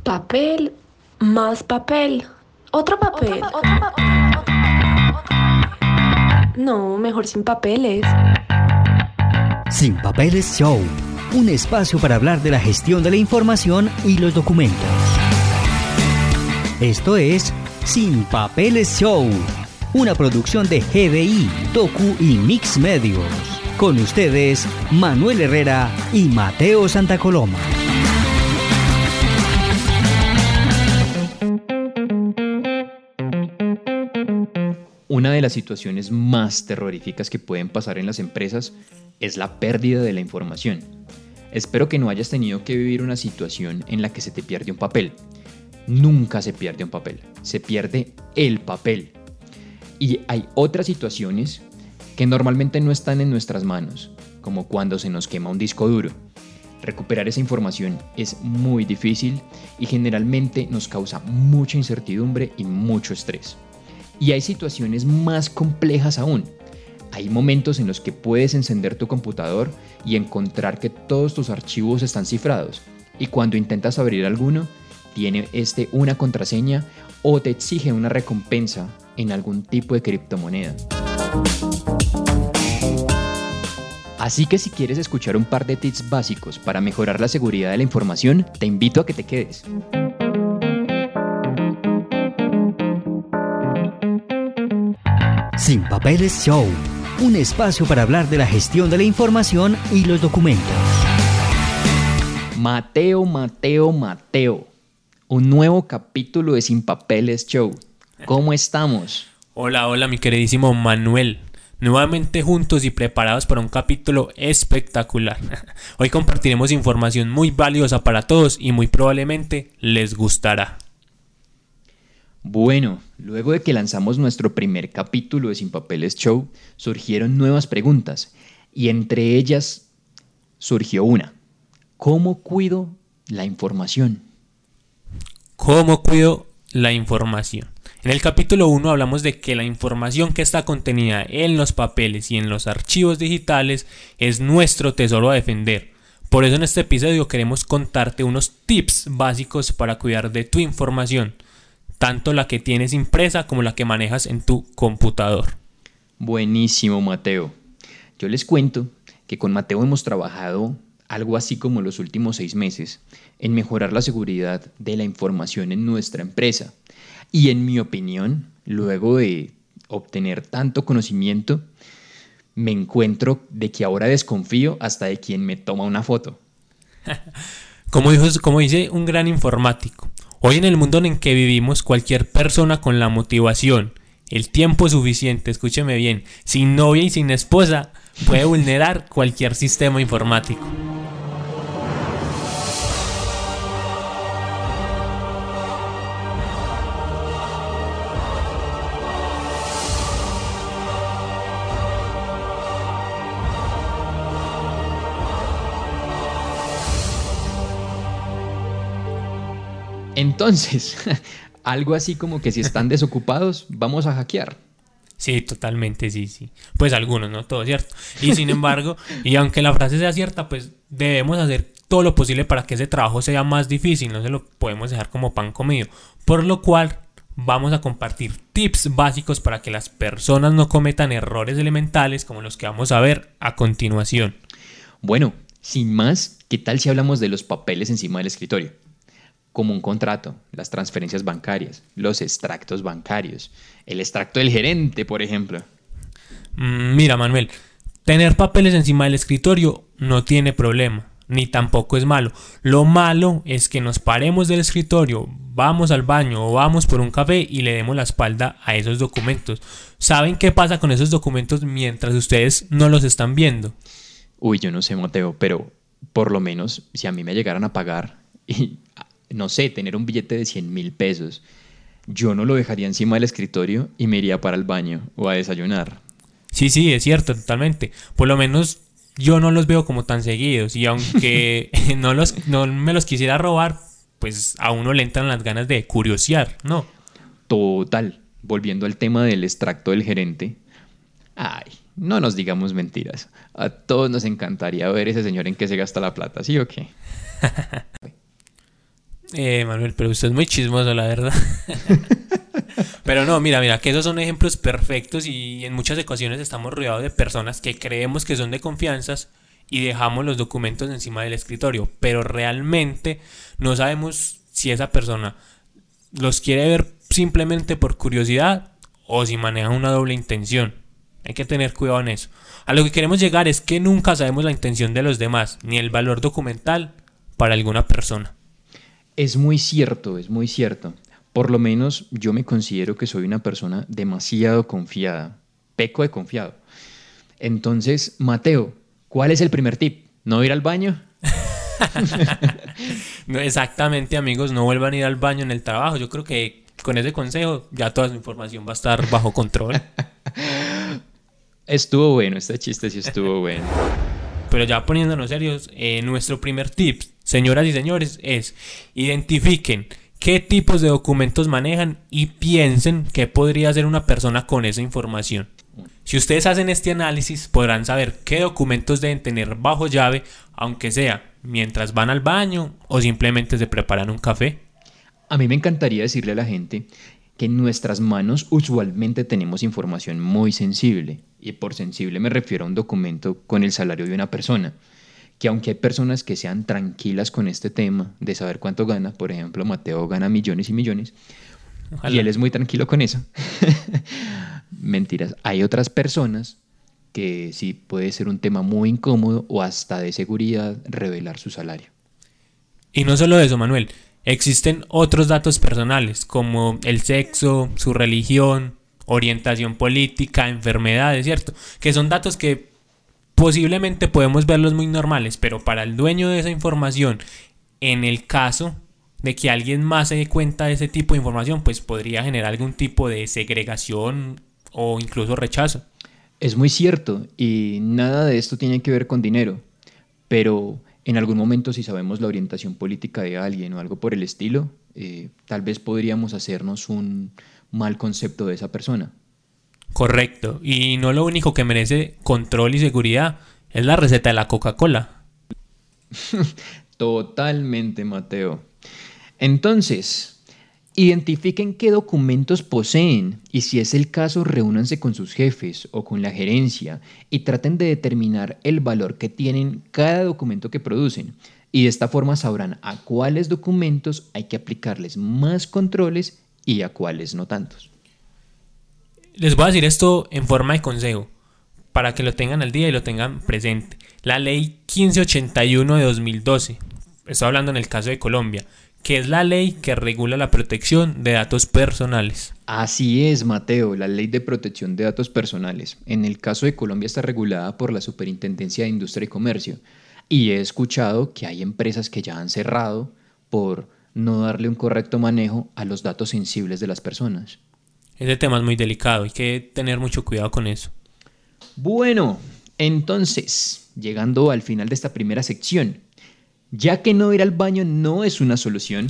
Papel, más papel, otro papel. No, mejor sin papeles. Sin Papeles Show, un espacio para hablar de la gestión de la información y los documentos. Esto es Sin Papeles Show, una producción de GDI, Docu y Mix Medios. Con ustedes, Manuel Herrera y Mateo Santacoloma. Una de las situaciones más terroríficas que pueden pasar en las empresas es la pérdida de la información. Espero que no hayas tenido que vivir una situación en la que se te pierde un papel. Nunca se pierde un papel, se pierde el papel. Y hay otras situaciones que normalmente no están en nuestras manos, como cuando se nos quema un disco duro. Recuperar esa información es muy difícil y generalmente nos causa mucha incertidumbre y mucho estrés. Y hay situaciones más complejas aún. Hay momentos en los que puedes encender tu computador y encontrar que todos tus archivos están cifrados. Y cuando intentas abrir alguno, tiene una contraseña o te exige una recompensa en algún tipo de criptomoneda. Así que si quieres escuchar un par de tips básicos para mejorar la seguridad de la información, te invito a que te quedes. Sin Papeles Show, un espacio para hablar de la gestión de la información y los documentos. Mateo. Un nuevo capítulo de Sin Papeles Show. ¿Cómo estamos? Hola, mi queridísimo Manuel. Nuevamente juntos y preparados para un capítulo espectacular. Hoy compartiremos información muy valiosa para todos y muy probablemente les gustará. Bueno, luego de que lanzamos nuestro primer capítulo de Sin Papeles Show, surgieron nuevas preguntas y entre ellas surgió una: ¿cómo cuido la información? ¿Cómo cuido la información? En el capítulo 1 hablamos de que la información que está contenida en los papeles y en los archivos digitales es nuestro tesoro a defender. Por eso en este episodio queremos contarte unos tips básicos para cuidar de tu información, tanto la que tienes impresa como la que manejas en tu computador. Buenísimo, Mateo. Yo les cuento que con Mateo hemos trabajado algo así como los últimos 6 meses en mejorar la seguridad de la información en nuestra empresa. Y en mi opinión, luego de obtener tanto conocimiento, me encuentro de que ahora desconfío hasta de quien me toma una foto. Como dice un gran informático, hoy en el mundo en que vivimos, cualquier persona con la motivación, el tiempo suficiente, escúcheme bien, sin novia y sin esposa, puede vulnerar cualquier sistema informático. Entonces, algo así como que si están desocupados, vamos a hackear. Sí, totalmente, sí. Pues algunos, no todo, ¿cierto? Y sin embargo, y aunque la frase sea cierta, pues debemos hacer todo lo posible para que ese trabajo sea más difícil, no se lo podemos dejar como pan comido. Por lo cual, vamos a compartir tips básicos para que las personas no cometan errores elementales como los que vamos a ver a continuación. Bueno, sin más, ¿qué tal si hablamos de los papeles encima del escritorio? Como un contrato, las transferencias bancarias, los extractos bancarios, el extracto del gerente, por ejemplo. Mira, Manuel, tener papeles encima del escritorio no tiene problema, ni tampoco es malo. Lo malo es que nos paremos del escritorio, vamos al baño o vamos por un café y le demos la espalda a esos documentos. ¿Saben qué pasa con esos documentos mientras ustedes no los están viendo? Uy, yo no sé, Mateo, pero por lo menos si a mí me llegaran a pagar y no sé, tener un billete de 100,000 pesos, yo no lo dejaría encima del escritorio y me iría para el baño o a desayunar. Sí, es cierto, totalmente. Por lo menos yo no los veo como tan seguidos y aunque no me los quisiera robar, pues a uno le entran las ganas de curiosear, ¿no? Total, volviendo al tema del extracto del gerente, ay, no nos digamos mentiras. A todos nos encantaría ver ese señor en qué se gasta la plata, ¿sí o qué? Manuel, pero usted es muy chismoso, la verdad. Pero no, mira, que esos son ejemplos perfectos y en muchas ocasiones estamos rodeados de personas que creemos que son de confianzas y dejamos los documentos encima del escritorio, pero realmente no sabemos si esa persona los quiere ver simplemente por curiosidad o si maneja una doble intención. Hay que tener cuidado en eso. A lo que queremos llegar es que nunca sabemos la intención de los demás, ni el valor documental para alguna persona. Es muy cierto, es muy cierto. Por lo menos yo me considero que soy una persona demasiado confiada. Peco de confiado. Entonces, Mateo, ¿cuál es el primer tip? ¿No ir al baño? No, exactamente, amigos, no vuelvan a ir al baño en el trabajo. Yo creo que con ese consejo ya toda su información va a estar bajo control. Estuvo bueno, este chiste sí estuvo bueno. Pero ya poniéndonos serios, nuestro primer tip, señoras y señores, es identifiquen qué tipos de documentos manejan y piensen qué podría hacer una persona con esa información. Si ustedes hacen este análisis, podrán saber qué documentos deben tener bajo llave, aunque sea mientras van al baño o simplemente se preparan un café. A mí me encantaría decirle a la gente que en nuestras manos usualmente tenemos información muy sensible, y por sensible me refiero a un documento con el salario de una persona, que aunque hay personas que sean tranquilas con este tema de saber cuánto gana, por ejemplo, Mateo gana millones y millones, ojalá, y él es muy tranquilo con eso. Mentiras, hay otras personas que sí puede ser un tema muy incómodo o hasta de seguridad revelar su salario. Y no solo eso, Manuel, existen otros datos personales como el sexo, su religión, orientación política, enfermedades, ¿cierto? Que son datos que posiblemente podemos verlos muy normales, pero para el dueño de esa información, en el caso de que alguien más se dé cuenta de ese tipo de información, pues podría generar algún tipo de segregación o incluso rechazo. Es muy cierto, y nada de esto tiene que ver con dinero, pero en algún momento si sabemos la orientación política de alguien o algo por el estilo, tal vez podríamos hacernos un mal concepto de esa persona. Correcto, y no lo único que merece control y seguridad es la receta de la Coca-Cola. Totalmente, Mateo. Entonces, identifiquen qué documentos poseen y si es el caso, reúnanse con sus jefes o con la gerencia y traten de determinar el valor que tienen cada documento que producen. Y de esta forma sabrán a cuáles documentos hay que aplicarles más controles y a cuáles no tantos. Les voy a decir esto en forma de consejo, para que lo tengan al día y lo tengan presente. La ley 1581 de 2012, estoy hablando en el caso de Colombia, que es la ley que regula la protección de datos personales. Así es, Mateo, la Ley de Protección de Datos Personales. En el caso de Colombia está regulada por la Superintendencia de Industria y Comercio. Y he escuchado que hay empresas que ya han cerrado por no darle un correcto manejo a los datos sensibles de las personas. Ese tema es muy delicado, hay que tener mucho cuidado con eso. Bueno, entonces, llegando al final de esta primera sección, ya que no ir al baño no es una solución,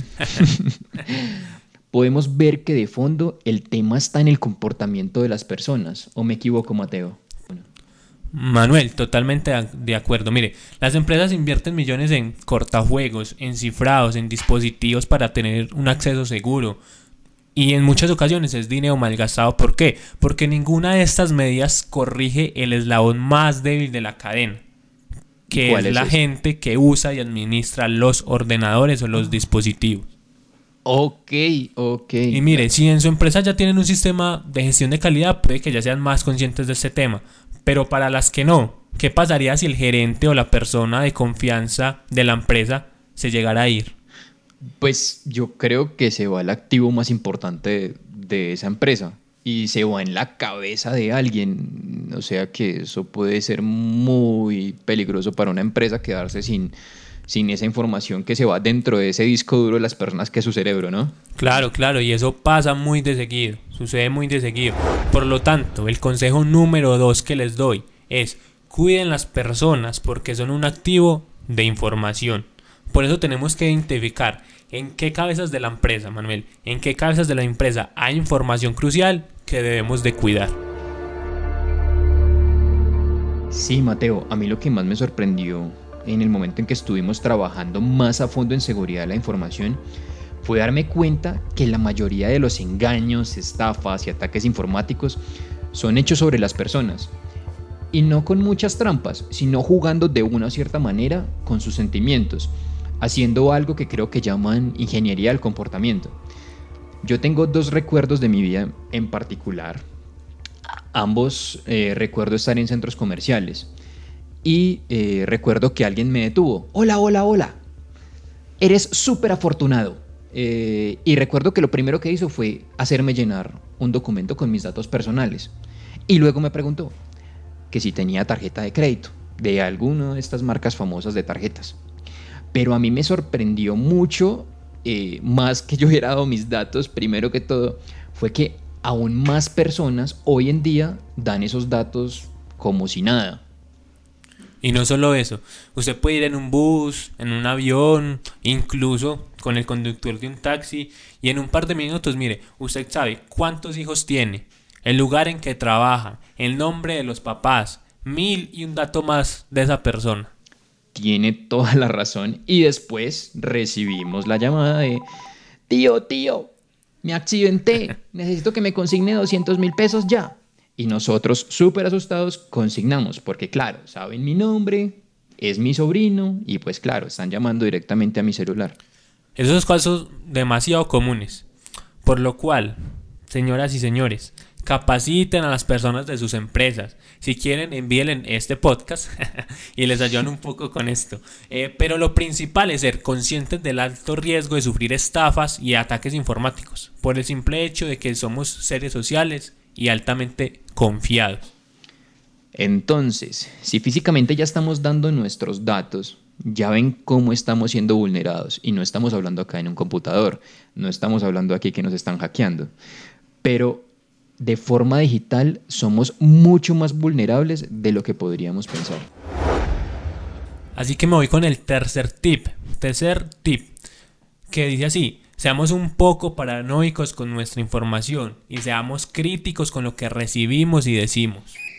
podemos ver que de fondo el tema está en el comportamiento de las personas. ¿O me equivoco, Mateo? Manuel, totalmente de acuerdo. Mire, las empresas invierten millones en cortafuegos, en cifrados, en dispositivos para tener un acceso seguro. Y en muchas ocasiones es dinero malgastado. ¿Por qué? Porque ninguna de estas medidas corrige el eslabón más débil de la cadena, que es la gente que usa y administra los ordenadores o los dispositivos. Ok. Y mire, si en su empresa ya tienen un sistema de gestión de calidad, puede que ya sean más conscientes de este tema. Pero para las que no, ¿qué pasaría si el gerente o la persona de confianza de la empresa se llegara a ir? Pues yo creo que se va el activo más importante de esa empresa y se va en la cabeza de alguien. O sea que eso puede ser muy peligroso para una empresa quedarse sin esa información que se va dentro de ese disco duro de las personas que es su cerebro, ¿no? Claro, y eso pasa muy de seguido, sucede muy de seguido. Por lo tanto, el consejo número 2 que les doy es: cuiden las personas porque son un activo de información. Por eso tenemos que identificar en qué cabezas de la empresa, Manuel, en qué cabezas de la empresa hay información crucial que debemos de cuidar. Sí, Mateo, a mí lo que más me sorprendió en el momento en que estuvimos trabajando más a fondo en seguridad de la información fue darme cuenta que la mayoría de los engaños, estafas y ataques informáticos son hechos sobre las personas. Y no con muchas trampas, sino jugando de una cierta manera con sus sentimientos, haciendo algo que creo que llaman ingeniería del comportamiento. Yo tengo 2 recuerdos de mi vida en particular. Ambos recuerdo estar en centros comerciales y recuerdo que alguien me detuvo. Hola, hola, hola. Eres súper afortunado. Y recuerdo que lo primero que hizo fue hacerme llenar un documento con mis datos personales. Y luego me preguntó que si tenía tarjeta de crédito de alguna de estas marcas famosas de tarjetas. Pero a mí me sorprendió mucho, más que yo hubiera dado mis datos, primero que todo, fue que aún más personas hoy en día dan esos datos como si nada. Y no solo eso, usted puede ir en un bus, en un avión, incluso con el conductor de un taxi y en un par de minutos, mire, usted sabe cuántos hijos tiene, el lugar en que trabaja, el nombre de los papás, 1000 y un dato más de esa persona. Tiene toda la razón. Y después recibimos la llamada de: tío, me accidenté, necesito que me consigne 200,000 pesos ya. Y nosotros, súper asustados, consignamos, porque claro, saben mi nombre, es mi sobrino, y pues claro, están llamando directamente a mi celular. Esos casos demasiado comunes, por lo cual, señoras y señores, capaciten a las personas de sus empresas. Si quieren, envíenle este podcast y les ayudan un poco con esto. Pero lo principal es ser conscientes del alto riesgo de sufrir estafas y ataques informáticos, por el simple hecho de que somos seres sociales y altamente confiados. Entonces, si físicamente ya estamos dando nuestros datos, ya ven cómo estamos siendo vulnerados. Y no estamos hablando acá en un computador, no estamos hablando aquí que nos están hackeando. Pero de forma digital somos mucho más vulnerables de lo que podríamos pensar. Así que me voy con el tercer tip, que dice así: seamos un poco paranoicos con nuestra información y seamos críticos con lo que recibimos y decimos.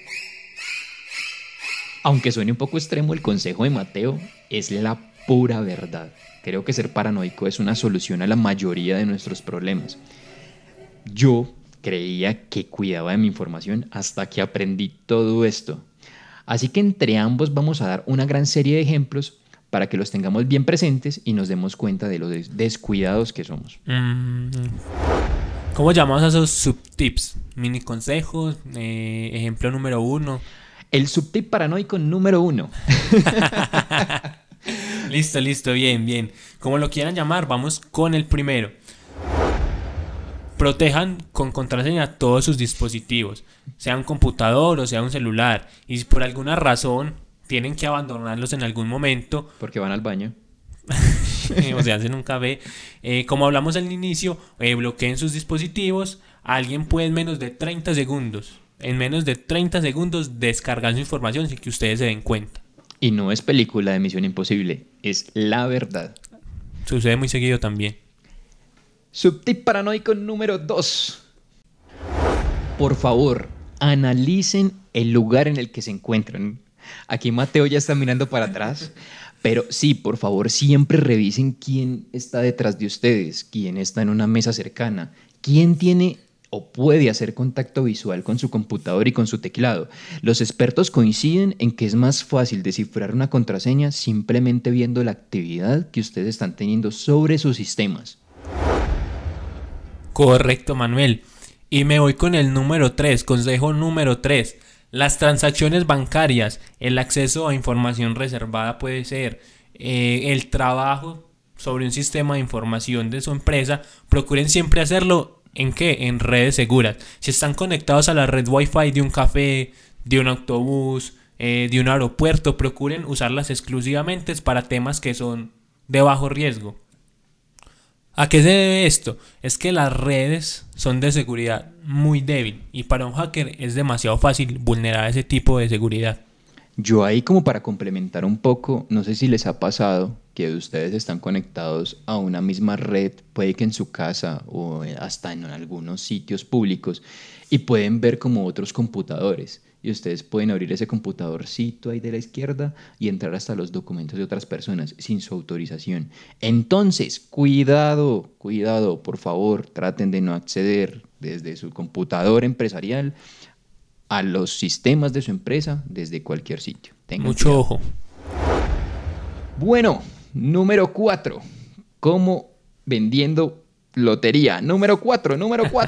Aunque suene un poco extremo, el consejo de Mateo es la pura verdad. Creo que ser paranoico es una solución a la mayoría de nuestros problemas. Yo creía que cuidaba de mi información hasta que aprendí todo esto. Así que entre ambos vamos a dar una gran serie de ejemplos para que los tengamos bien presentes y nos demos cuenta de lo descuidados que somos. ¿Cómo llamamos a esos subtips? Mini consejos, ejemplo número 1. El subtip paranoico número 1. Listo, bien. Como lo quieran llamar, vamos con el primero. Protejan con contraseña todos sus dispositivos, sea un computador o sea un celular, y si por alguna razón tienen que abandonarlos en algún momento, porque van al baño o se hacen un café, como hablamos al inicio, bloqueen sus dispositivos. Alguien puede en menos de 30 segundos descargar su información sin que ustedes se den cuenta. Y no es película de Misión Imposible, es la verdad. Sucede muy seguido también. Subtip paranoico número 2. Por favor, analicen el lugar en el que se encuentran. Aquí Mateo ya está mirando para atrás. Pero sí, por favor, siempre revisen quién está detrás de ustedes, quién está en una mesa cercana, quién tiene o puede hacer contacto visual con su computador y con su teclado. Los expertos coinciden en que es más fácil descifrar una contraseña simplemente viendo la actividad que ustedes están teniendo sobre sus sistemas. Correcto, Manuel. Y me voy con el número 3, consejo número 3. Las transacciones bancarias, el acceso a información reservada puede ser el trabajo sobre un sistema de información de su empresa. Procuren siempre hacerlo ¿en qué? En redes seguras. Si están conectados a la red Wi-Fi de un café, de un autobús, de un aeropuerto, procuren usarlas exclusivamente para temas que son de bajo riesgo. ¿A qué se debe esto? Es que las redes son de seguridad muy débil y para un hacker es demasiado fácil vulnerar ese tipo de seguridad. Yo ahí, como para complementar un poco, no sé si les ha pasado que ustedes están conectados a una misma red, puede que en su casa o hasta en algunos sitios públicos, y pueden ver como otros computadores. y ustedes pueden abrir ese computadorcito ahí de la izquierda y entrar hasta los documentos de otras personas sin su autorización. Entonces, cuidado, cuidado, por favor, traten de no acceder desde su computador empresarial a los sistemas de su empresa desde cualquier sitio. Tengan Mucho cuidado. ojo. Bueno, número 4. ¿Cómo vendiendo lotería? Número 4.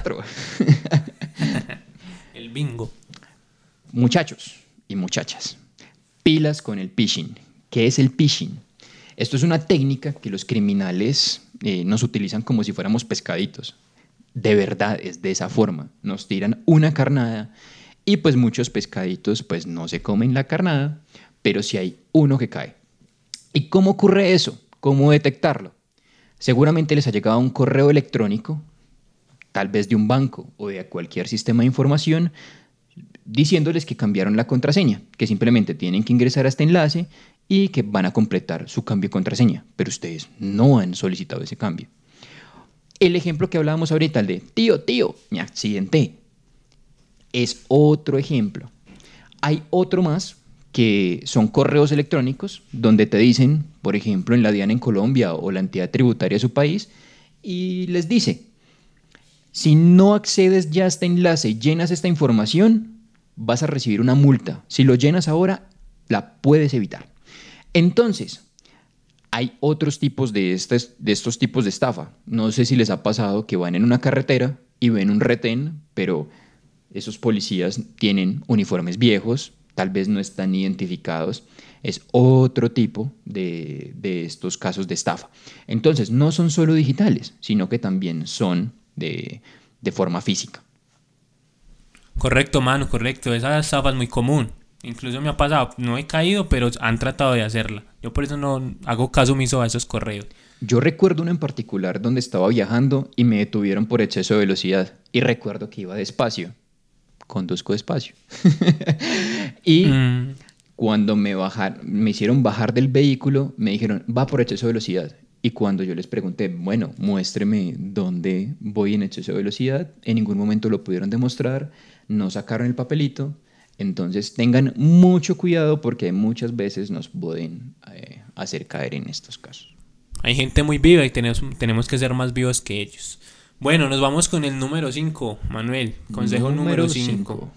El bingo. Muchachos y muchachas, pilas con el phishing. ¿Qué es el phishing? Esto es una técnica que los criminales nos utilizan como si fuéramos pescaditos. De verdad es de esa forma. Nos tiran una carnada y pues muchos pescaditos pues no se comen la carnada, pero sí hay uno que cae. ¿Y cómo ocurre eso? ¿Cómo detectarlo? Seguramente les ha llegado un correo electrónico, tal vez de un banco o de cualquier sistema de información, diciéndoles que cambiaron la contraseña, que simplemente tienen que ingresar a este enlace y que van a completar su cambio de contraseña, pero ustedes no han solicitado ese cambio. El ejemplo que hablábamos ahorita, el de tío, me accidenté, es otro ejemplo. Hay otro más que son correos electrónicos donde te dicen, por ejemplo, en la DIAN en Colombia o la entidad tributaria de su país, y les dice, si no accedes ya a este enlace y llenas esta información, vas a recibir una multa. Si lo llenas ahora, la puedes evitar. Entonces, hay otros tipos de estos tipos de estafa. No sé si les ha pasado que van en una carretera y ven un retén, pero esos policías tienen uniformes viejos, tal vez no están identificados. Es otro tipo de estos casos de estafa. Entonces, no son solo digitales, sino que también son de forma física. Correcto, mano, correcto. Esa estafa es muy común. Incluso me ha pasado, no he caído, pero han tratado de hacerla. Yo por eso no hago caso omiso a esos correos. Yo recuerdo uno en particular donde estaba viajando y me detuvieron por exceso de velocidad. Y recuerdo que iba despacio. Conduzco despacio. Y cuando me hicieron bajar del vehículo, me dijeron, va por exceso de velocidad. Y cuando yo les pregunté, bueno, muéstreme dónde voy en exceso de velocidad, en ningún momento lo pudieron demostrar, no sacaron el papelito. Entonces tengan mucho cuidado porque muchas veces nos pueden hacer caer en estos casos. Hay gente muy viva y tenemos que ser más vivos que ellos. Bueno, nos vamos con el número 5, Manuel. Consejo número 5.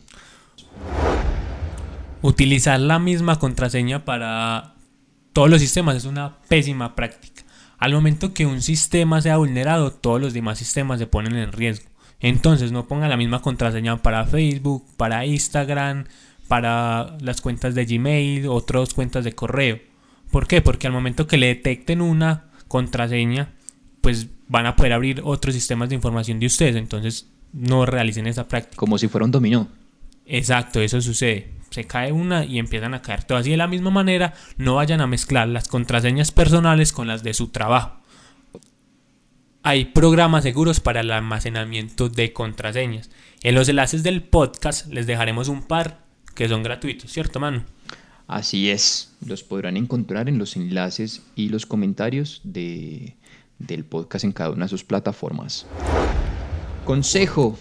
Utilizar la misma contraseña para todos los sistemas es una pésima práctica. Al momento que un sistema sea vulnerado, todos los demás sistemas se ponen en riesgo. Entonces no pongan la misma contraseña para Facebook, para Instagram, para las cuentas de Gmail, otras cuentas de correo. ¿Por qué? Porque al momento que le detecten una contraseña, pues van a poder abrir otros sistemas de información de ustedes. Entonces no realicen esa práctica. Como si fuera un dominó. Exacto, eso sucede. Se cae una y empiezan a caer todas. Y de la misma manera, no vayan a mezclar las contraseñas personales con las de su trabajo. Hay programas seguros para el almacenamiento de contraseñas. En los enlaces del podcast les dejaremos un par que son gratuitos, ¿cierto, Manu? Así es, los podrán encontrar en los enlaces y los comentarios del podcast en cada una de sus plataformas. Consejo,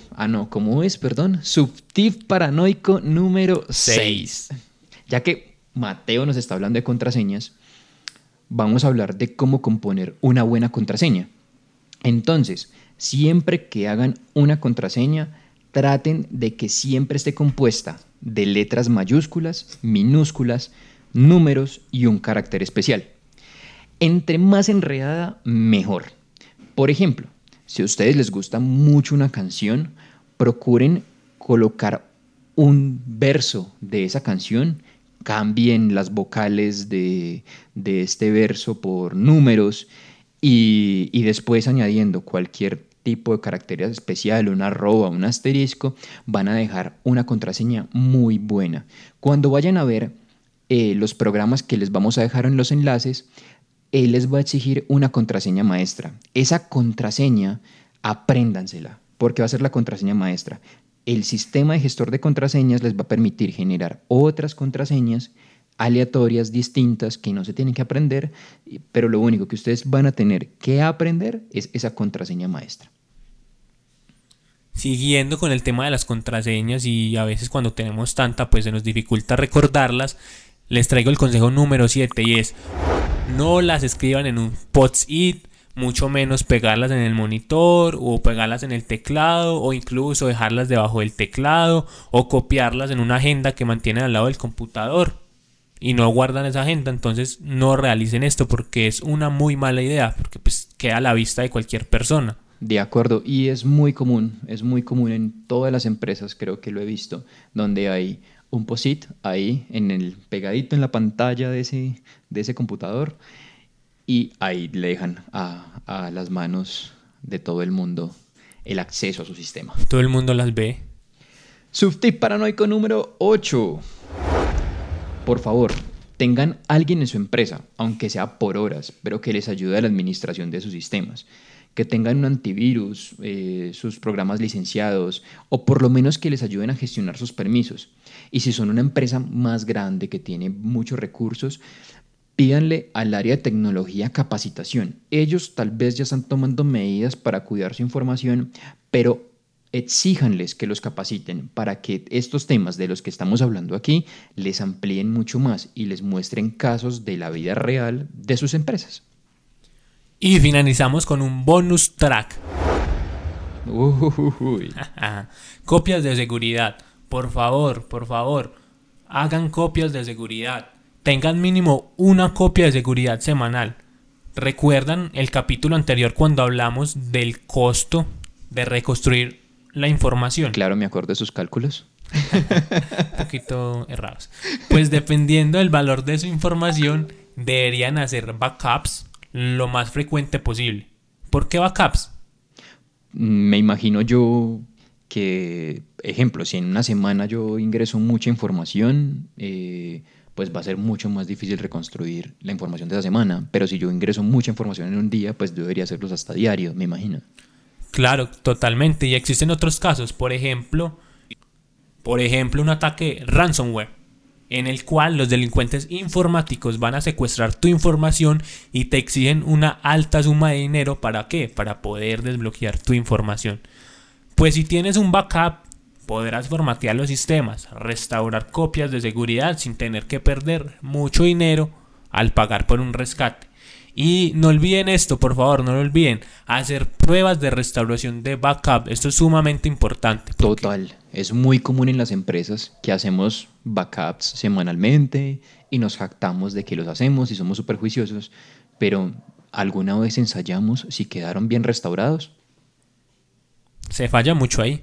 subtip paranoico número 6. Ya que Mateo nos está hablando de contraseñas, vamos a hablar de cómo componer una buena contraseña. Entonces, siempre que hagan una contraseña, traten de que siempre esté compuesta de letras mayúsculas, minúsculas, números y un carácter especial. Entre más enredada, mejor. Por ejemplo, si a ustedes les gusta mucho una canción, procuren colocar un verso de esa canción, cambien las vocales de este verso por números y después añadiendo cualquier tipo de carácter especial, una arroba, un asterisco, van a dejar una contraseña muy buena. Cuando vayan a ver los programas que les vamos a dejar en los enlaces, él les va a exigir una contraseña maestra. Esa contraseña, apréndansela, porque va a ser la contraseña maestra. El sistema de gestor de contraseñas les va a permitir generar otras contraseñas aleatorias, distintas, que no se tienen que aprender, pero lo único que ustedes van a tener que aprender es esa contraseña maestra. siguiendo con el tema de las contraseñas, y a veces cuando tenemos tanta pues se nos dificulta recordarlas, les traigo el consejo número 7 y es: no las escriban en un post-it, mucho menos pegarlas en el monitor o pegarlas en el teclado, o incluso dejarlas debajo del teclado o copiarlas en una agenda que mantienen al lado del computador y no guardan esa agenda. Entonces no realicen esto porque es una muy mala idea, porque pues queda a la vista de cualquier persona. De acuerdo, y es muy común en todas las empresas, creo que lo he visto, donde hay un post-it ahí pegadito en la pantalla de ese computador, y ahí le dejan a las manos de todo el mundo el acceso a su sistema. Todo el mundo las ve. Subtip paranoico número 8. Por favor, tengan alguien en su empresa, aunque sea por horas, pero que les ayude a la administración de sus sistemas. Que tengan un antivirus, sus programas licenciados, o por lo menos que les ayuden a gestionar sus permisos. Y si son una empresa más grande que tiene muchos recursos, pídanle al área de tecnología capacitación. Ellos tal vez ya están tomando medidas para cuidar su información, pero exíjanles que los capaciten para que estos temas de los que estamos hablando aquí les amplíen mucho más y les muestren casos de la vida real de sus empresas. Y finalizamos con un bonus track. Copias de seguridad. Por favor, hagan copias de seguridad. Tengan mínimo una copia de seguridad semanal. ¿Recuerdan el capítulo anterior cuando hablamos del costo de reconstruir la información? Claro, me acuerdo de sus cálculos. Un poquito errados. Pues dependiendo del valor de su información, deberían hacer backups lo más frecuente posible. ¿Por qué backups? Me imagino yo que, ejemplo, si en una semana yo ingreso mucha información, pues va a ser mucho más difícil reconstruir la información de esa semana. Pero si yo ingreso mucha información en un día, pues debería hacerlos hasta diario, me imagino. Claro, totalmente. Y existen otros casos. Por ejemplo, un ataque ransomware, en el cual los delincuentes informáticos van a secuestrar tu información y te exigen una alta suma de dinero. ¿Para qué? Para poder desbloquear tu información. Pues si tienes un backup, podrás formatear los sistemas, restaurar copias de seguridad sin tener que perder mucho dinero al pagar por un rescate. Y no olviden esto, por favor, no lo olviden, hacer pruebas de restauración de backup. Esto es sumamente importante. Total, es muy común en las empresas que hacemos backups semanalmente y nos jactamos de que los hacemos y somos súper juiciosos, pero ¿alguna vez ensayamos si quedaron bien restaurados? Se falla mucho ahí.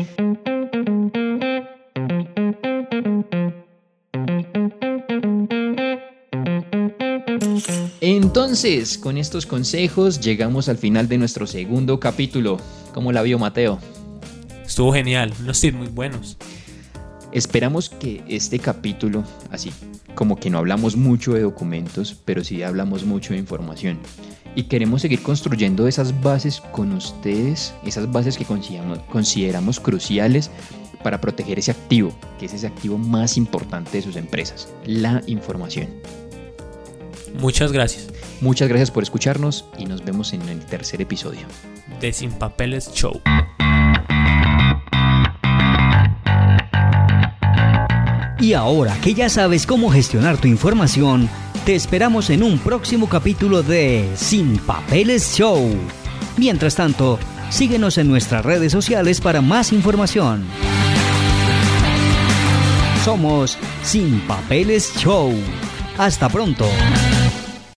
Entonces, con estos consejos llegamos al final de nuestro segundo capítulo. ¿Cómo la vio, Mateo? Estuvo genial, unos tips muy buenos. Esperamos que este capítulo, así como que no hablamos mucho de documentos, pero sí hablamos mucho de información. Y queremos seguir construyendo esas bases con ustedes, esas bases que consideramos cruciales para proteger ese activo, que es ese activo más importante de sus empresas, la información. Muchas gracias. Muchas gracias por escucharnos y nos vemos en el tercer episodio de Sin Papeles Show. Y ahora que ya sabes cómo gestionar tu información, te esperamos en un próximo capítulo de Sin Papeles Show. Mientras tanto, síguenos en nuestras redes sociales para más información. Somos Sin Papeles Show. Hasta pronto.